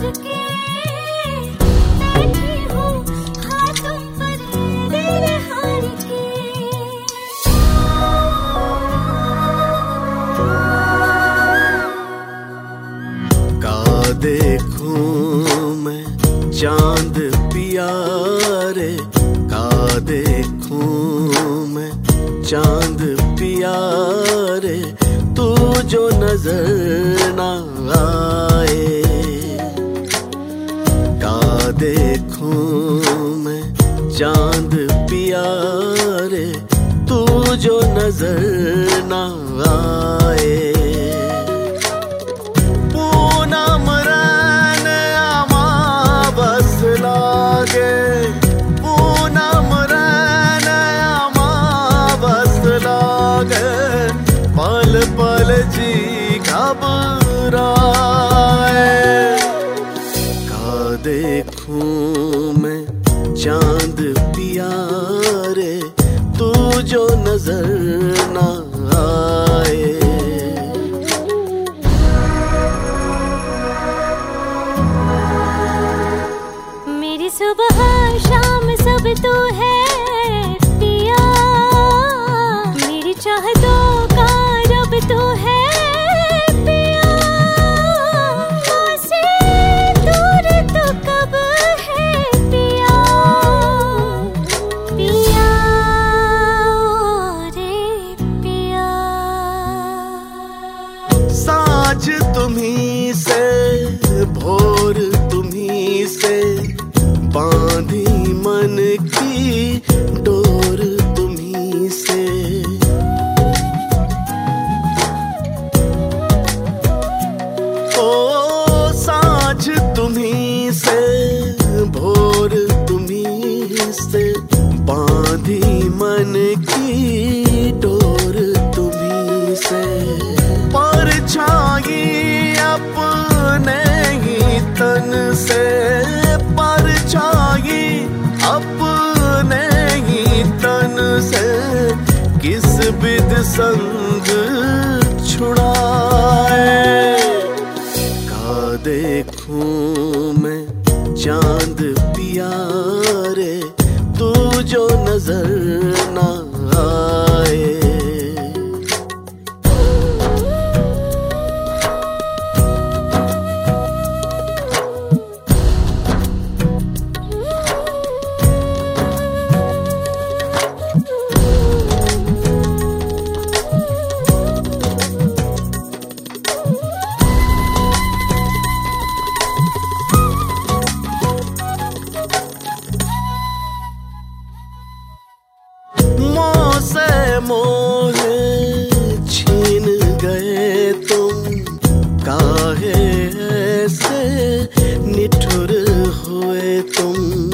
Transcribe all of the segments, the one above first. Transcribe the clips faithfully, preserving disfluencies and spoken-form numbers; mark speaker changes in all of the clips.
Speaker 1: के बैठी हूँ हाथों पर दिल हार के।
Speaker 2: का देखूं मैं चांद पिया रे, का देखूं मैं चांद पिया रे, तू जो नजर ना आए। का देखूं मैं चांद पिया रे, तू जो नजर ना आए। पूनम रैन अमावस लागे, पूनम रैन अमावस लागे, पल पल जी घबराए। का देखूं मैं चांद पिया रे, तू जो नजर ना आए।
Speaker 1: मेरी सुबह शाम सब तू है पिया, मेरी चाहतों का रब तू है पिया। मुझसे दूर तो कब है पिया, पिया रे पिया।
Speaker 2: साँझ तुम्ही से भोर तुम्ही से, बांधी मन की डोर तुम्ही से। ओ साँझ तुम्ही से भोर तुम्ही से, बांधी मन की डोर तुम्ही से। परछाई अपने ही तन से, परछाई अपने ही तन से, किस विध संग छुड़ाए। का देखूं मैं चांद पिया रे, तू जो नजर ना आए। मोहे छीन गए तुम, काहे ऐसे निठुर हुए तुम।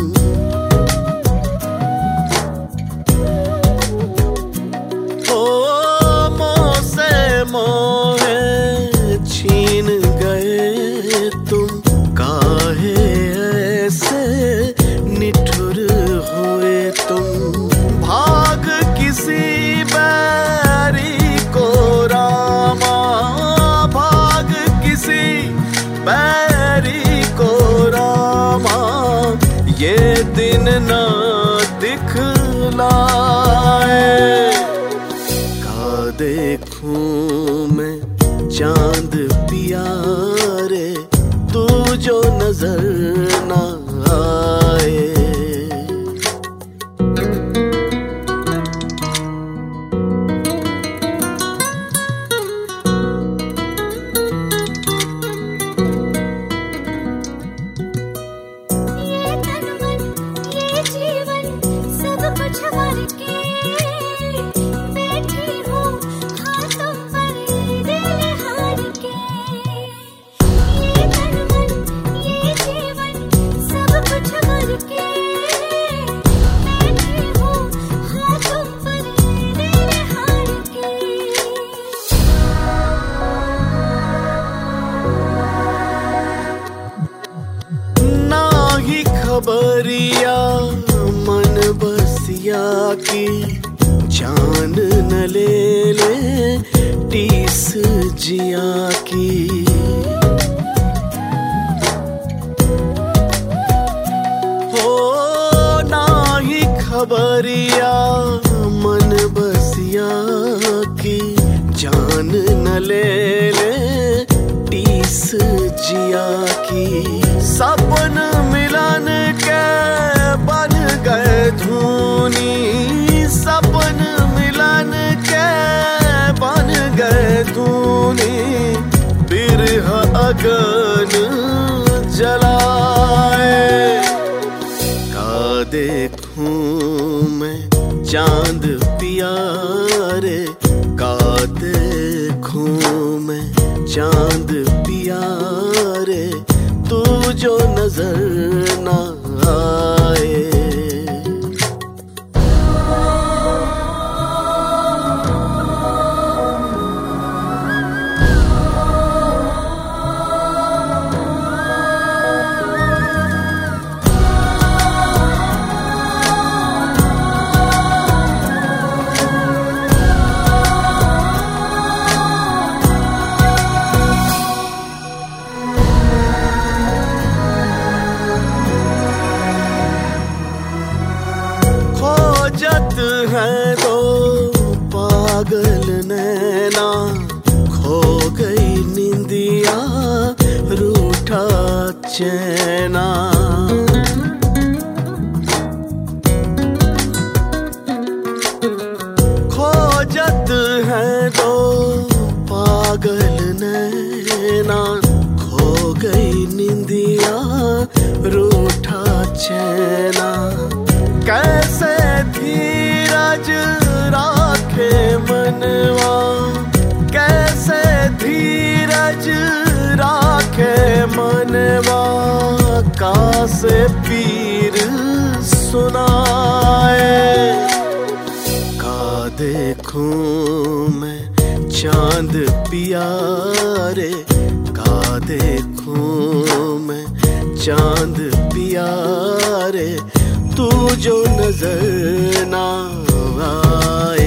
Speaker 2: ओ मोह से मोहे छीन गए तुम, काहे ऐसे निठुर हुए तुम। भाग किसी बैरी को रामा, भाग किसी बैरी को रामा, ये दिन ना दिखलाए। का देखूं मैं चांद पिया रे, तू जो नजर ना आए। खबरिया मन बसिया की, जान न ले ले टीस जिया की। जिया की सपन मिलन के बन गए धूनी, सपन मिलन के बन गए धूनी, बिरह अगन जलाए। का देखूं मैं चांद पिया रे, का देखूं मैं चांद पिया रे, तू जो नजर ना आए। खोजत है दो पागल नैना, खो गई निंदिया रूठा चैना। खोजत है दो पागल नैना, खो गई निंदिया रूठा चैना। कैसे धीरज राखे मनवा, कैसे धीरज राखे मनवा, का से पीर सुनाए। का देखूं मैं चांद पिया रे, का देखूं मैं चांद पिया रे, तू जो नजर ना आए।